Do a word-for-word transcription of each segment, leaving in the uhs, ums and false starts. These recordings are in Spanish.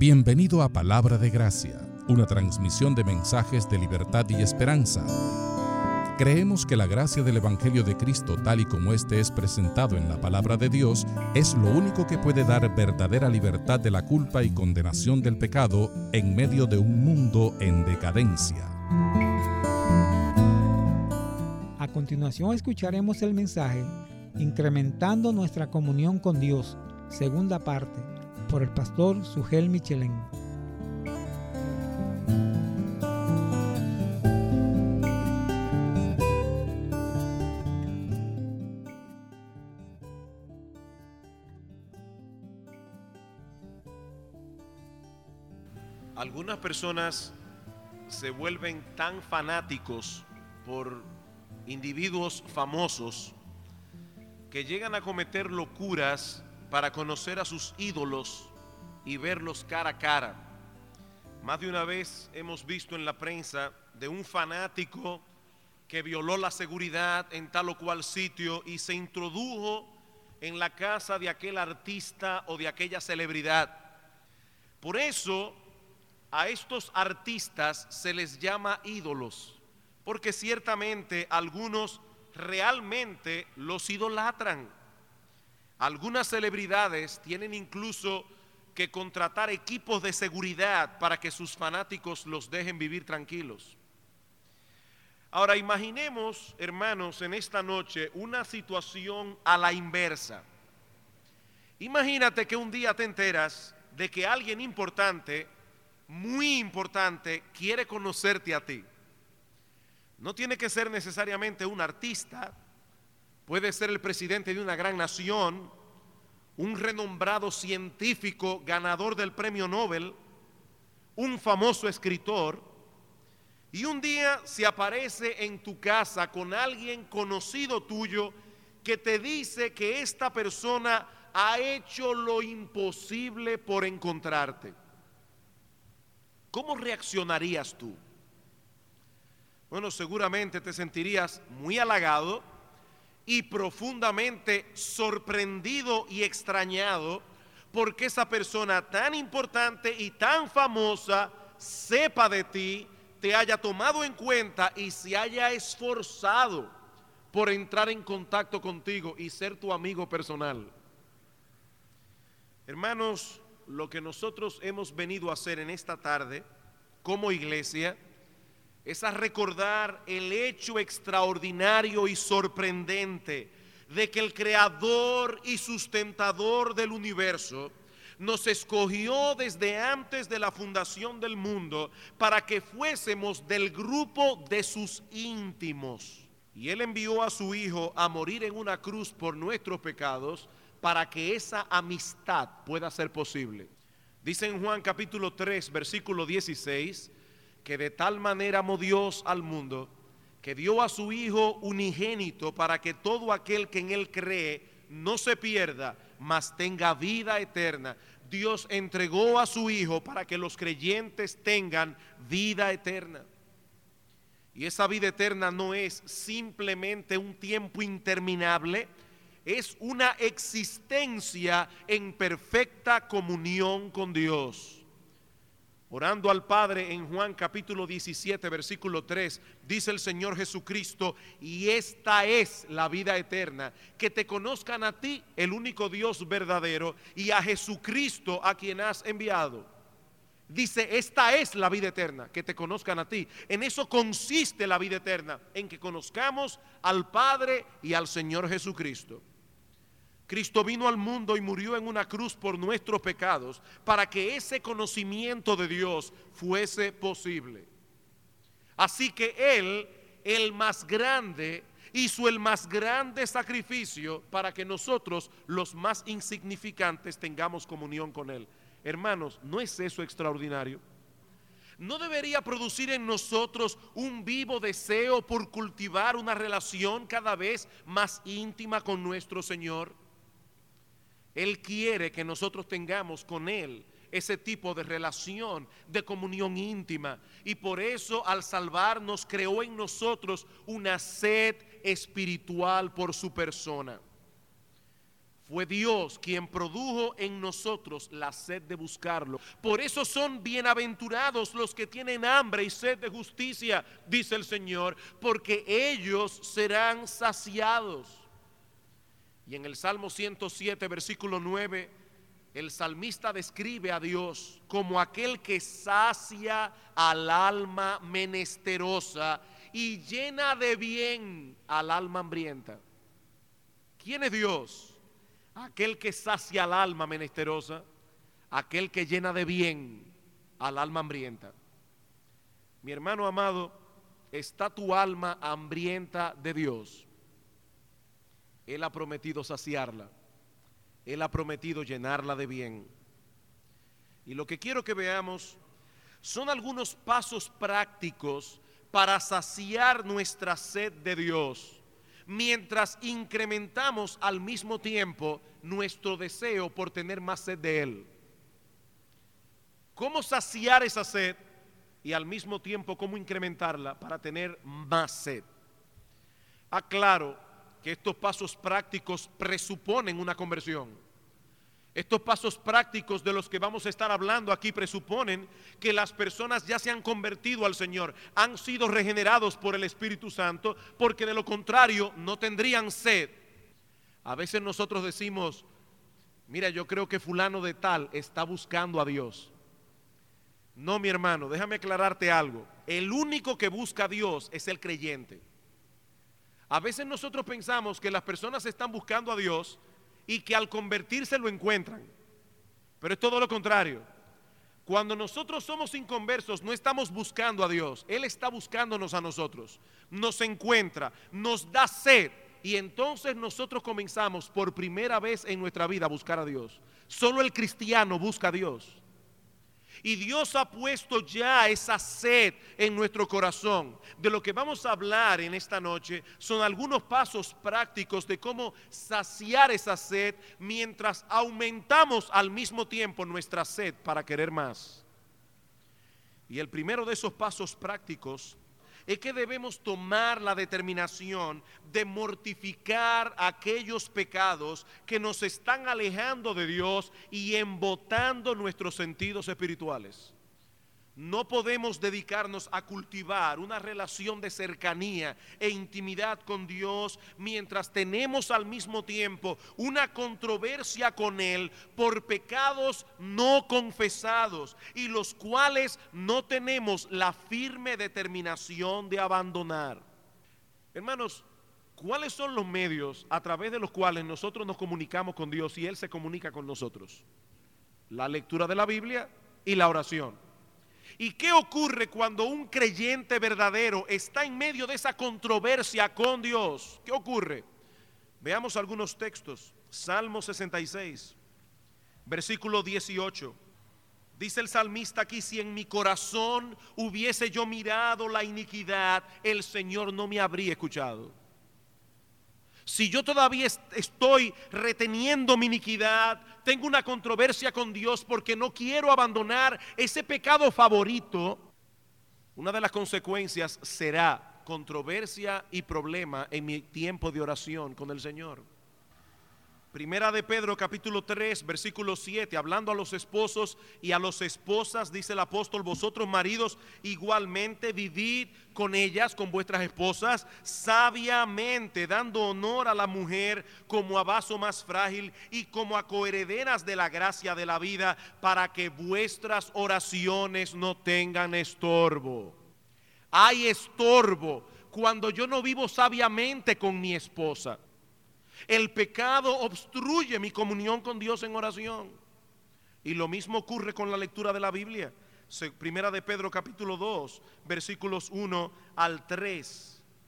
Bienvenido a Palabra de Gracia, una transmisión de mensajes de libertad y esperanza. Creemos que la gracia del Evangelio de Cristo, tal y como éste es presentado en la Palabra de Dios, es lo único que puede dar verdadera libertad de la culpa y condenación del pecado en medio de un mundo en decadencia. A continuación escucharemos el mensaje Incrementando nuestra comunión con Dios, segunda parte, por el pastor Sugel Michelén. Algunas personas se vuelven tan fanáticos por individuos famosos que llegan a cometer locuras para conocer a sus ídolos y verlos cara a cara. Más de una vez hemos visto en la prensa de un fanático que violó la seguridad en tal o cual sitio y se introdujo en la casa de aquel artista o de aquella celebridad. Por eso a estos artistas se les llama ídolos, porque ciertamente algunos realmente los idolatran. Algunas celebridades tienen incluso que contratar equipos de seguridad para que sus fanáticos los dejen vivir tranquilos. Ahora imaginemos, hermanos, en esta noche una situación a la inversa. Imagínate que un día te enteras de que alguien importante, muy importante, quiere conocerte a ti. No tiene que ser necesariamente un artista, puede ser el presidente de una gran nación, un renombrado científico ganador del premio Nobel, un famoso escritor, y un día se aparece en tu casa con alguien conocido tuyo que te dice que esta persona ha hecho lo imposible por encontrarte. ¿Cómo reaccionarías tú? Bueno, seguramente te sentirías muy halagado y profundamente sorprendido y extrañado porque esa persona tan importante y tan famosa sepa de ti, te haya tomado en cuenta y se haya esforzado por entrar en contacto contigo y ser tu amigo personal. Hermanos, lo que nosotros hemos venido a hacer en esta tarde como iglesia es a recordar el hecho extraordinario y sorprendente de que el creador y sustentador del universo nos escogió desde antes de la fundación del mundo para que fuésemos del grupo de sus íntimos. Y Él envió a su Hijo a morir en una cruz por nuestros pecados para que esa amistad pueda ser posible. Dice en Juan capítulo tres, versículo dieciséis, que de tal manera amó Dios al mundo, que dio a su Hijo unigénito para que todo aquel que en Él cree no se pierda, mas tenga vida eterna. Dios entregó a su Hijo para que los creyentes tengan vida eterna. Y esa vida eterna no es simplemente un tiempo interminable, es una existencia en perfecta comunión con Dios. Orando al Padre en Juan capítulo diecisiete, versículo tres, dice el Señor Jesucristo, y esta es la vida eterna, que te conozcan a ti, el único Dios verdadero, y a Jesucristo a quien has enviado. Dice, esta es la vida eterna, que te conozcan a ti. En eso consiste la vida eterna, en que conozcamos al Padre y al Señor Jesucristo. Cristo vino al mundo y murió en una cruz por nuestros pecados para que ese conocimiento de Dios fuese posible. Así que Él, el más grande, hizo el más grande sacrificio para que nosotros, los más insignificantes, tengamos comunión con Él. Hermanos, ¿no es eso extraordinario? ¿No debería producir en nosotros un vivo deseo por cultivar una relación cada vez más íntima con nuestro Señor? Él quiere que nosotros tengamos con Él ese tipo de relación, de comunión íntima. Y por eso al salvarnos creó en nosotros una sed espiritual por su persona. Fue Dios quien produjo en nosotros la sed de buscarlo. Por eso son bienaventurados los que tienen hambre y sed de justicia, dice el Señor, porque ellos serán saciados. Y en el Salmo ciento siete, versículo nueve, el salmista describe a Dios como aquel que sacia al alma menesterosa y llena de bien al alma hambrienta. ¿Quién es Dios? Aquel que sacia al alma menesterosa, aquel que llena de bien al alma hambrienta. Mi hermano amado, ¿está tu alma hambrienta de Dios? Él ha prometido saciarla. Él ha prometido llenarla de bien. Y lo que quiero que veamos son algunos pasos prácticos para saciar nuestra sed de Dios, mientras incrementamos al mismo tiempo nuestro deseo por tener más sed de Él. ¿Cómo saciar esa sed y al mismo tiempo cómo incrementarla para tener más sed? Aclaro que estos pasos prácticos presuponen una conversión. Estos pasos prácticos de los que vamos a estar hablando aquí presuponen que las personas ya se han convertido al Señor, han sido regenerados por el Espíritu Santo, porque de lo contrario no tendrían sed. A veces nosotros decimos, mira, yo creo que fulano de tal está buscando a Dios. No, mi hermano, déjame aclararte algo. El único que busca a Dios es el creyente. A veces nosotros pensamos que las personas están buscando a Dios y que al convertirse lo encuentran, pero es todo lo contrario. Cuando nosotros somos inconversos no estamos buscando a Dios, Él está buscándonos a nosotros, nos encuentra, nos da sed y entonces nosotros comenzamos por primera vez en nuestra vida a buscar a Dios. Solo el cristiano busca a Dios. Y Dios ha puesto ya esa sed en nuestro corazón. De lo que vamos a hablar en esta noche son algunos pasos prácticos de cómo saciar esa sed mientras aumentamos al mismo tiempo nuestra sed para querer más. Y el primero de esos pasos prácticos es que debemos tomar la determinación de mortificar aquellos pecados que nos están alejando de Dios y embotando nuestros sentidos espirituales. No podemos dedicarnos a cultivar una relación de cercanía e intimidad con Dios mientras tenemos al mismo tiempo una controversia con Él por pecados no confesados y los cuales no tenemos la firme determinación de abandonar. Hermanos, ¿cuáles son los medios a través de los cuales nosotros nos comunicamos con Dios y Él se comunica con nosotros? La lectura de la Biblia y la oración. ¿Y qué ocurre cuando un creyente verdadero está en medio de esa controversia con Dios? ¿Qué ocurre? Veamos algunos textos. Salmo sesenta y seis, versículo dieciocho. Dice el salmista aquí: si en mi corazón hubiese yo mirado la iniquidad, el Señor no me habría escuchado. Si yo todavía estoy reteniendo mi iniquidad, tengo una controversia con Dios porque no quiero abandonar ese pecado favorito, una de las consecuencias será controversia y problema en mi tiempo de oración con el Señor. Primera de Pedro capítulo tres versículo siete, hablando a los esposos y a las esposas, dice el apóstol: vosotros maridos igualmente vivid con ellas, con vuestras esposas, sabiamente, dando honor a la mujer como a vaso más frágil y como a coherederas de la gracia de la vida, para que vuestras oraciones no tengan estorbo. Hay estorbo cuando yo no vivo sabiamente con mi esposa. El pecado obstruye mi comunión con Dios en oración. Y lo mismo ocurre con la lectura de la Biblia. Primera de Pedro capítulo dos, versículos uno al tres.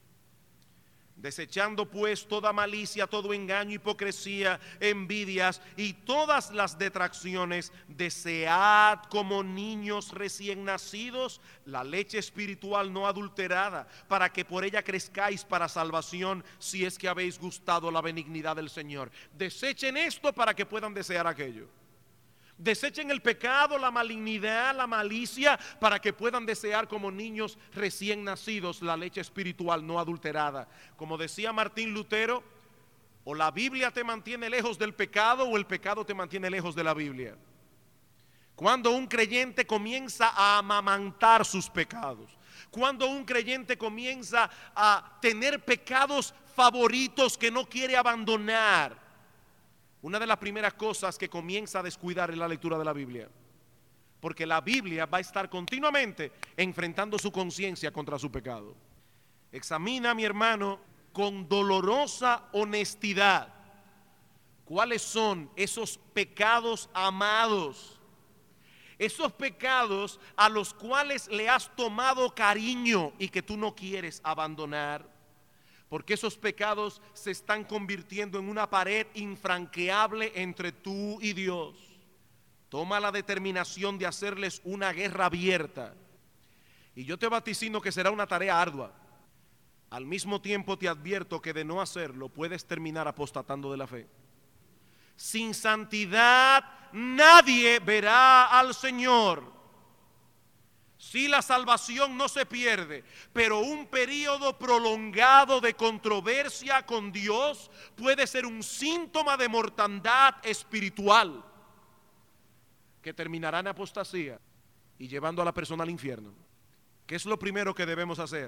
Desechando pues toda malicia, todo engaño, hipocresía, envidias y todas las detracciones, desead como niños recién nacidos la leche espiritual no adulterada, para que por ella crezcáis para salvación, si es que habéis gustado la benignidad del Señor. Desechen esto para que puedan desear aquello. Desechen el pecado, la malignidad, la malicia, para que puedan desear como niños recién nacidos la leche espiritual no adulterada. Como decía Martín Lutero, O la Biblia te mantiene lejos del pecado o el pecado te mantiene lejos de la Biblia. Cuando un creyente comienza a amamantar sus pecados, cuando un creyente comienza a tener pecados favoritos que no quiere abandonar, una de las primeras cosas que comienza a descuidar es la lectura de la Biblia. Porque la Biblia va a estar continuamente enfrentando su conciencia contra su pecado. Examina, mi hermano, con dolorosa honestidad cuáles son esos pecados amados, esos pecados a los cuales le has tomado cariño y que tú no quieres abandonar, porque esos pecados se están convirtiendo en una pared infranqueable entre tú y Dios. Toma la determinación de hacerles una guerra abierta, y yo te vaticino que será una tarea ardua. Al mismo tiempo te advierto que de no hacerlo puedes terminar apostatando de la fe. Sin santidad nadie verá al Señor. Sí, la salvación no se pierde, pero un periodo prolongado de controversia con Dios puede ser un síntoma de mortandad espiritual que terminará en apostasía y llevando a la persona al infierno. ¿Qué es lo primero que debemos hacer?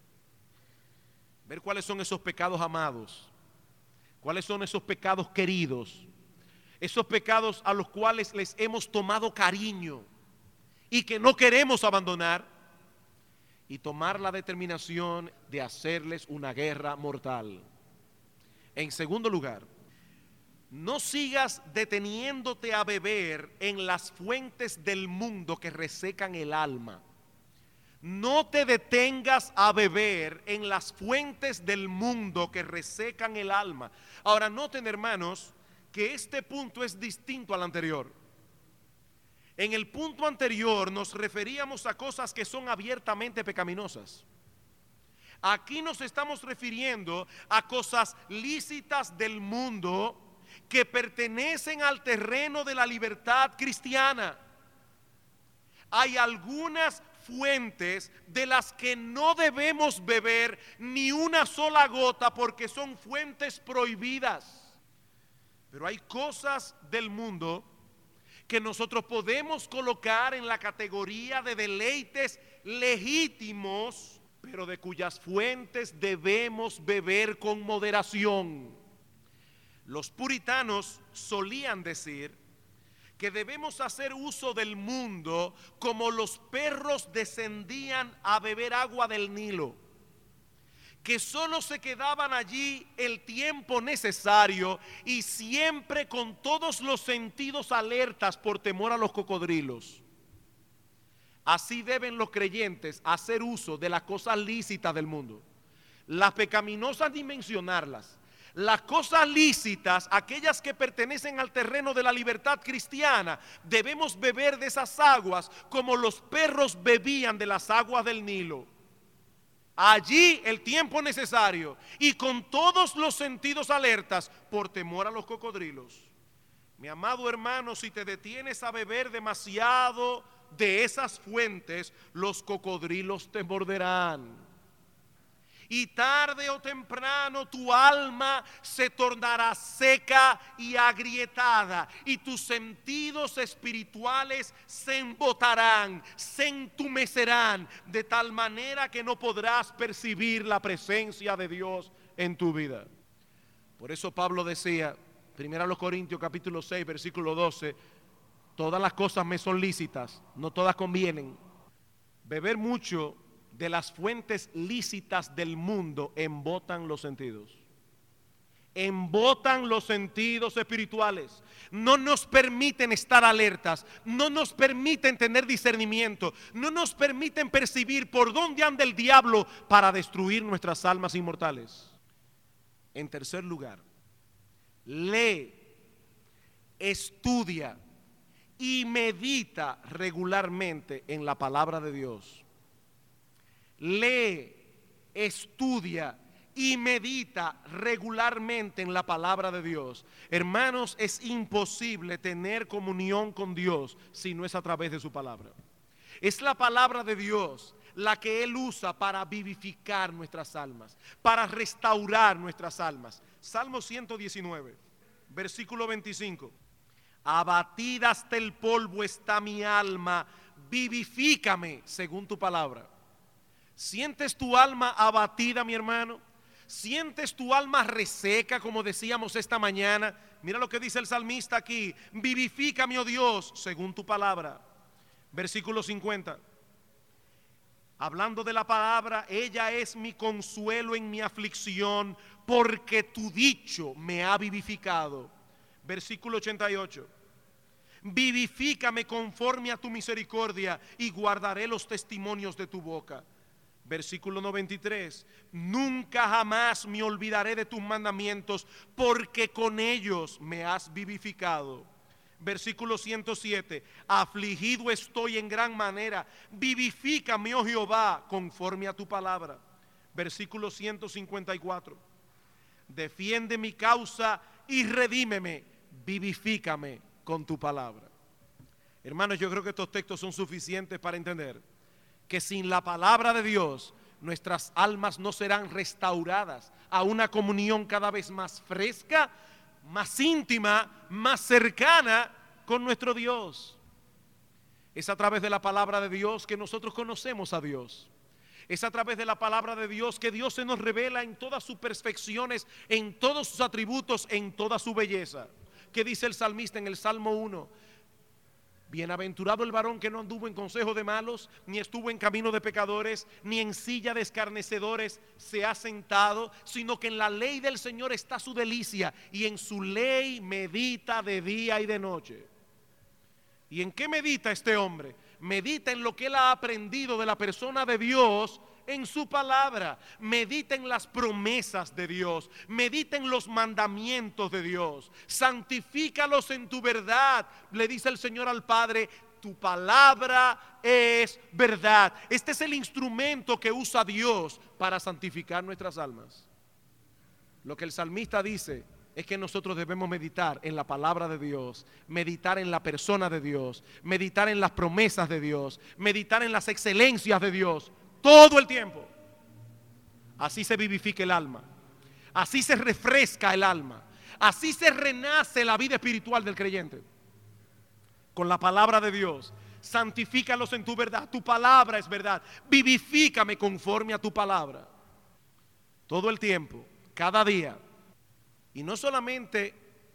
Ver cuáles son esos pecados amados, cuáles son esos pecados queridos, esos pecados a los cuales les hemos tomado cariño y que no queremos abandonar, y tomar la determinación de hacerles una guerra mortal. En segundo lugar, no sigas deteniéndote a beber en las fuentes del mundo que resecan el alma. No te detengas a beber en las fuentes del mundo que resecan el alma. Ahora, noten, hermanos, que este punto es distinto al anterior. En el punto anterior nos referíamos a cosas que son abiertamente pecaminosas. Aquí nos estamos refiriendo a cosas lícitas del mundo que pertenecen al terreno de la libertad cristiana. Hay algunas fuentes de las que no debemos beber ni una sola gota porque son fuentes prohibidas. Pero hay cosas del mundo que nosotros podemos colocar en la categoría de deleites legítimos, pero de cuyas fuentes debemos beber con moderación. Los puritanos solían decir que debemos hacer uso del mundo como los perros descendían a beber agua del Nilo, que solo se quedaban allí el tiempo necesario y siempre con todos los sentidos alertas por temor a los cocodrilos. Así deben los creyentes hacer uso de las cosas lícitas del mundo. Las pecaminosas ni mencionarlas. Las cosas lícitas, aquellas que pertenecen al terreno de la libertad cristiana, debemos beber de esas aguas como los perros bebían de las aguas del Nilo. Allí el tiempo necesario y con todos los sentidos alertas por temor a los cocodrilos. Mi amado hermano, si te detienes a beber demasiado de esas fuentes, los cocodrilos te morderán. Y tarde o temprano tu alma se tornará seca y agrietada, y tus sentidos espirituales se embotarán, se entumecerán, de tal manera que no podrás percibir la presencia de Dios en tu vida. Por eso Pablo decía, primero a los Corintios capítulo seis, versículo doce, todas las cosas me son lícitas, no todas convienen. Beber mucho de las fuentes lícitas del mundo embotan los sentidos. Embotan los sentidos espirituales. No nos permiten estar alertas, no nos permiten tener discernimiento, no nos permiten percibir por dónde anda el diablo para destruir nuestras almas inmortales. En tercer lugar, lee, estudia y medita regularmente en la palabra de Dios. Lee, estudia y medita regularmente en la palabra de Dios. Hermanos, es imposible tener comunión con Dios si no es a través de su palabra. Es la palabra de Dios la que Él usa para vivificar nuestras almas, para restaurar nuestras almas. Salmo ciento diecinueve, versículo veinticinco. Abatida hasta el polvo está mi alma, vivifícame según tu palabra. ¿Sientes tu alma abatida, mi hermano? ¿Sientes tu alma reseca, como decíamos esta mañana? Mira lo que dice el salmista aquí: vivifícame, oh Dios, según tu palabra. Versículo cincuenta. Hablando de la palabra, ella es mi consuelo en mi aflicción, porque tu dicho me ha vivificado. Versículo ochenta y ocho. Vivifícame conforme a tu misericordia y guardaré los testimonios de tu boca. Versículo noventa y tres. Nunca jamás me olvidaré de tus mandamientos, porque con ellos me has vivificado. Versículo ciento siete. Afligido estoy en gran manera, vivifícame, oh Jehová, conforme a tu palabra. Versículo ciento cincuenta y cuatro. Defiende mi causa y redímeme, vivifícame con tu palabra. Hermanos, yo creo que estos textos son suficientes para entender que sin la palabra de Dios nuestras almas no serán restauradas a una comunión cada vez más fresca, más íntima, más cercana con nuestro Dios. Es a través de la palabra de Dios que nosotros conocemos a Dios. Es a través de la palabra de Dios que Dios se nos revela en todas sus perfecciones, en todos sus atributos, en toda su belleza. ¿Qué dice el salmista en el Salmo uno? Bienaventurado el varón que no anduvo en consejo de malos, ni estuvo en camino de pecadores, ni en silla de escarnecedores se ha sentado, sino que en la ley del Señor está su delicia, y en su ley medita de día y de noche. ¿Y en qué medita este hombre? Medita en lo que él ha aprendido de la persona de Dios en su palabra. Medita en las promesas de Dios, medita en los mandamientos de Dios, santifícalos en tu verdad. Le dice el Señor al Padre: tu palabra es verdad. Este es el instrumento que usa Dios para santificar nuestras almas. Lo que el salmista dice es que nosotros debemos meditar en la palabra de Dios, meditar en la persona de Dios, meditar en las promesas de Dios, meditar en las excelencias de Dios todo el tiempo. Así se vivifica el alma, así se refresca el alma, así se renace la vida espiritual del creyente. Con la palabra de Dios. Santifícalos en tu verdad, tu palabra es verdad. Vivifícame conforme a tu palabra. Todo el tiempo, cada día. Y no solamente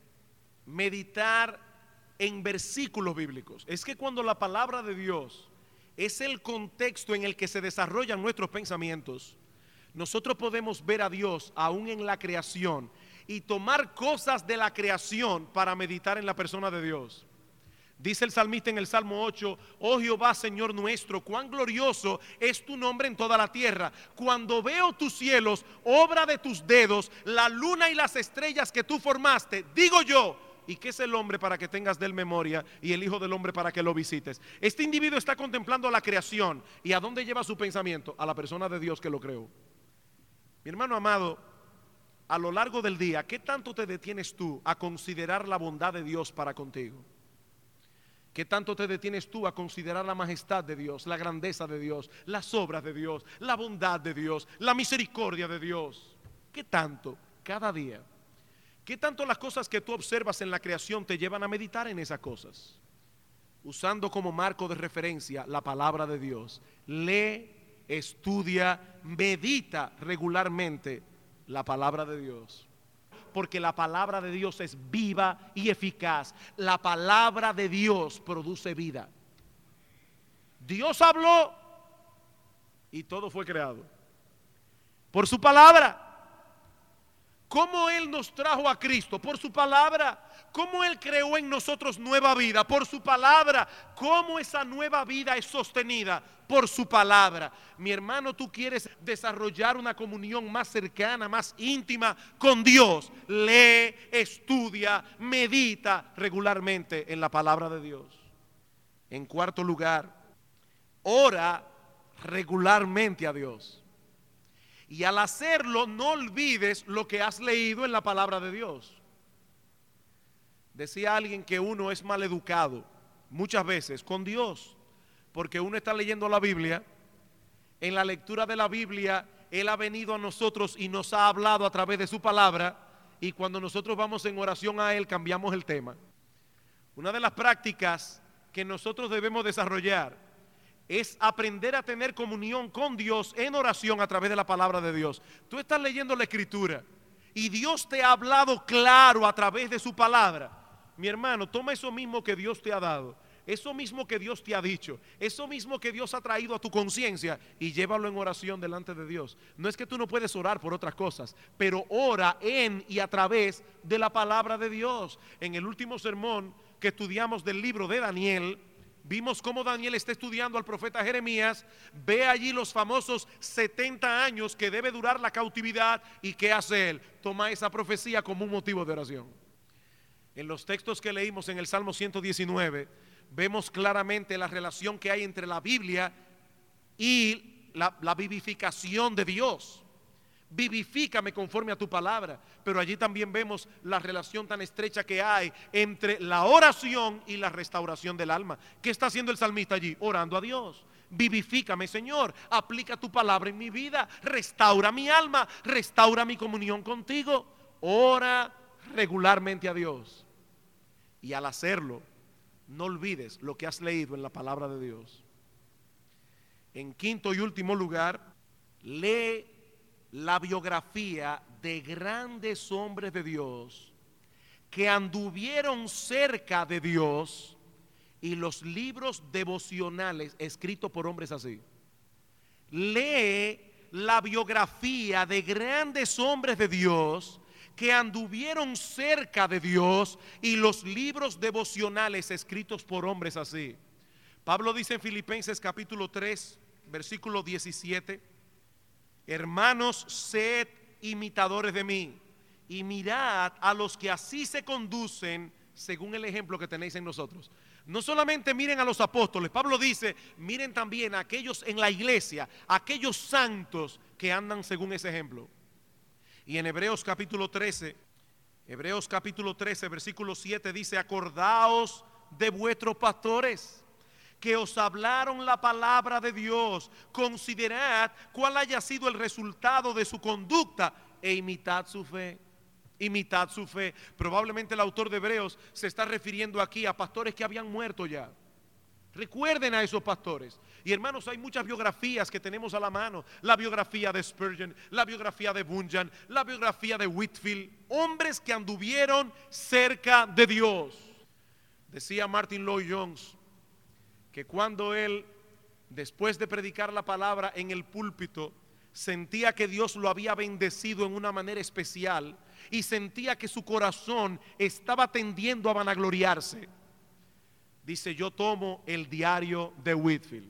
meditar en versículos bíblicos, es que cuando la palabra de Dios es el contexto en el que se desarrollan nuestros pensamientos, nosotros podemos ver a Dios aún en la creación y tomar cosas de la creación para meditar en la persona de Dios. Dice el salmista en el Salmo ocho: oh Jehová, Señor nuestro, cuán glorioso es tu nombre en toda la tierra. Cuando veo tus cielos, obra de tus dedos, la luna y las estrellas que tú formaste, digo yo: ¿y qué es el hombre para que tengas de él memoria, y el hijo del hombre para que lo visites? Este individuo está contemplando la creación. ¿Y a dónde lleva su pensamiento? A la persona de Dios que lo creó. Mi hermano amado, a lo largo del día, ¿qué tanto te detienes tú a considerar la bondad de Dios para contigo? ¿Qué tanto te detienes tú a considerar la majestad de Dios, la grandeza de Dios, las obras de Dios, la bondad de Dios, la misericordia de Dios? ¿Qué tanto? Cada día. ¿Qué tanto las cosas que tú observas en la creación te llevan a meditar en esas cosas? Usando como marco de referencia la palabra de Dios. Lee, estudia, medita regularmente la palabra de Dios. Porque la palabra de Dios es viva y eficaz. La palabra de Dios produce vida. Dios habló y todo fue creado por su palabra. ¿Cómo Él nos trajo a Cristo? Por su palabra. ¿Cómo Él creó en nosotros nueva vida? Por su palabra. ¿Cómo esa nueva vida es sostenida? Por su palabra. Mi hermano, tú quieres desarrollar una comunión más cercana, más íntima con Dios. Lee, estudia, medita regularmente en la palabra de Dios. En cuarto lugar, ora regularmente a Dios. Y al hacerlo, no olvides lo que has leído en la palabra de Dios. Decía alguien que uno es mal educado muchas veces con Dios, porque uno está leyendo la Biblia En la lectura de la Biblia, Él ha venido a nosotros y nos ha hablado a través de su palabra, y cuando nosotros vamos en oración a Él, cambiamos el tema. Una de las prácticas que nosotros debemos desarrollar es aprender a tener comunión con Dios en oración a través de la palabra de Dios. Tú estás leyendo la Escritura y Dios te ha hablado claro a través de su palabra. Mi hermano, toma eso mismo que Dios te ha dado, eso mismo que Dios te ha dicho, eso mismo que Dios ha traído a tu conciencia, y llévalo en oración delante de Dios. No es que tú no puedes orar por otras cosas, pero ora en y a través de la palabra de Dios. En el último sermón que estudiamos del libro de Daniel, vimos cómo Daniel está estudiando al profeta Jeremías, ve allí los famosos setenta años que debe durar la cautividad, y ¿qué hace él? Toma esa profecía como un motivo de oración. En los textos que leímos en el Salmo ciento diecinueve, vemos claramente la relación que hay entre la Biblia y la, la vivificación de Dios. Vivifícame conforme a tu palabra. Pero allí también vemos la relación tan estrecha que hay entre la oración y la restauración del alma. ¿Qué está haciendo el salmista allí? Orando a Dios. Vivifícame, Señor, aplica tu palabra en mi vida, restaura mi alma, restaura mi comunión contigo. Ora regularmente a Dios, y al hacerlo, no olvides lo que has leído en la palabra de Dios. En quinto y último lugar, lee la biografía de grandes hombres de Dios que anduvieron cerca de Dios, y los libros devocionales escritos por hombres así. Lee la biografía de grandes hombres de Dios que anduvieron cerca de Dios, y los libros devocionales escritos por hombres así. Pablo dice en Filipenses capítulo tres, versículo diecisiete: hermanos, sed imitadores de mí, y mirad a los que así se conducen según el ejemplo que tenéis en nosotros. No solamente miren a los apóstoles, Pablo dice, miren también a aquellos en la iglesia, aquellos santos que andan según ese ejemplo. Y en Hebreos capítulo trece, Hebreos capítulo trece, versículo siete dice: acordaos de vuestros pastores que os hablaron la palabra de Dios, considerad cuál haya sido el resultado de su conducta, e imitad su fe. Imitad su fe. Probablemente el autor de Hebreos se está refiriendo aquí a pastores que habían muerto ya. Recuerden a esos pastores. Y hermanos, hay muchas biografías que tenemos a la mano. La biografía de Spurgeon, la biografía de Bunyan, la biografía de Whitefield. Hombres que anduvieron cerca de Dios. Decía Martin Lloyd Jones que cuando él, después de predicar la palabra en el púlpito, sentía que Dios lo había bendecido en una manera especial, y sentía que su corazón estaba tendiendo a vanagloriarse, dice: yo tomo el diario de Whitefield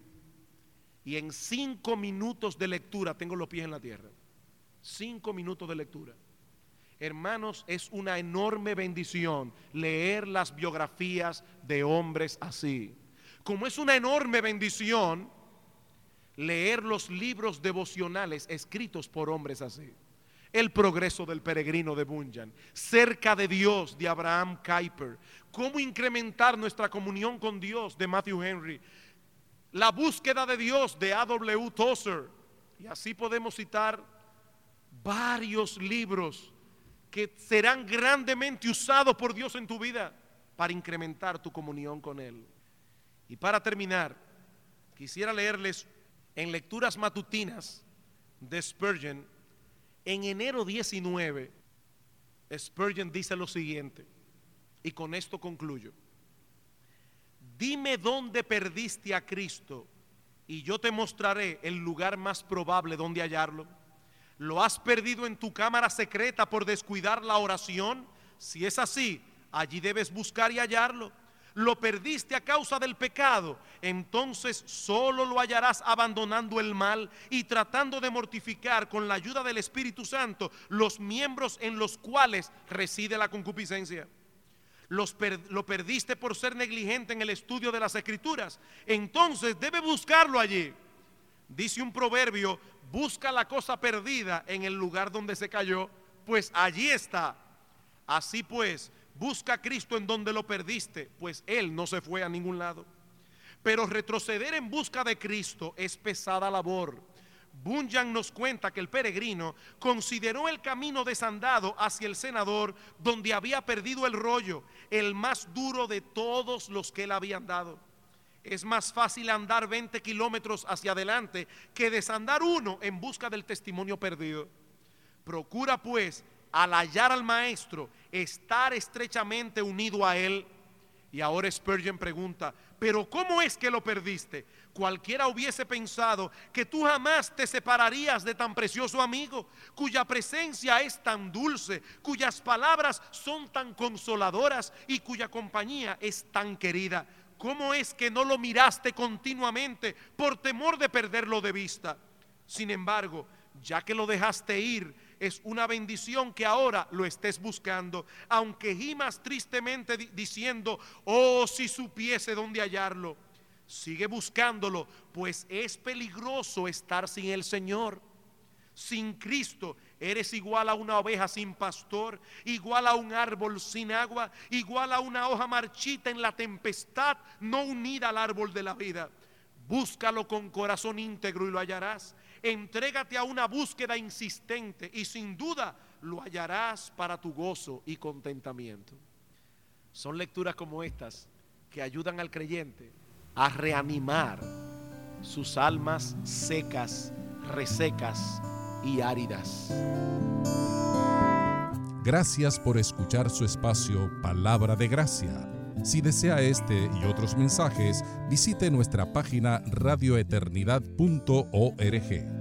y en cinco minutos de lectura tengo los pies en la tierra. Cinco minutos de lectura. Hermanos, es una enorme bendición leer las biografías de hombres así. Como es una enorme bendición leer los libros devocionales escritos por hombres así. El progreso del peregrino de Bunyan, Cerca de Dios de Abraham Kuyper, Cómo incrementar nuestra comunión con Dios de Matthew Henry, La búsqueda de Dios de A W Tozer, y así podemos citar varios libros que serán grandemente usados por Dios en tu vida para incrementar tu comunión con Él. Y para terminar, quisiera leerles en lecturas matutinas de Spurgeon. En enero diecinueve, Spurgeon dice lo siguiente, y con esto concluyo: dime dónde perdiste a Cristo y yo te mostraré el lugar más probable donde hallarlo. ¿Lo has perdido en tu cámara secreta por descuidar la oración? Si es así, allí debes buscar y hallarlo. ¿Lo perdiste a causa del pecado? Entonces solo lo hallarás abandonando el mal y tratando de mortificar con la ayuda del Espíritu Santo los miembros en los cuales reside la concupiscencia. Los per, lo perdiste por ser negligente en el estudio de las Escrituras. Entonces debe buscarlo allí. Dice un proverbio: busca la cosa perdida en el lugar donde se cayó, pues allí está. Así pues, busca a Cristo en donde lo perdiste, pues Él no se fue a ningún lado. Pero retroceder en busca de Cristo es pesada labor. Bunyan nos cuenta que el peregrino consideró el camino desandado hacia el cenador, donde había perdido el rollo, el más duro de todos los que él había andado. Es más fácil andar veinte kilómetros hacia adelante que desandar uno en busca del testimonio perdido. Procura pues, al hallar al maestro, estar estrechamente unido a él. Y ahora Spurgeon pregunta, ¿pero cómo es que lo perdiste? Cualquiera hubiese pensado que tú jamás te separarías de tan precioso amigo, cuya presencia es tan dulce, cuyas palabras son tan consoladoras y cuya compañía es tan querida. ¿Cómo es que no lo miraste continuamente por temor de perderlo de vista? Sin embargo, ya que lo dejaste ir, es una bendición que ahora lo estés buscando, aunque gimas tristemente diciendo, oh, si supiese dónde hallarlo. Sigue buscándolo, pues es peligroso estar sin el Señor. Sin Cristo eres igual a una oveja sin pastor, igual a un árbol sin agua, igual a una hoja marchita en la tempestad, no unida al árbol de la vida. Búscalo con corazón íntegro y lo hallarás. Entrégate a una búsqueda insistente y sin duda lo hallarás para tu gozo y contentamiento. Son lecturas como estas que ayudan al creyente a reanimar sus almas secas, resecas y áridas. Gracias por escuchar su espacio Palabra de Gracia. Si desea este y otros mensajes, visite nuestra página radio eternidad punto org.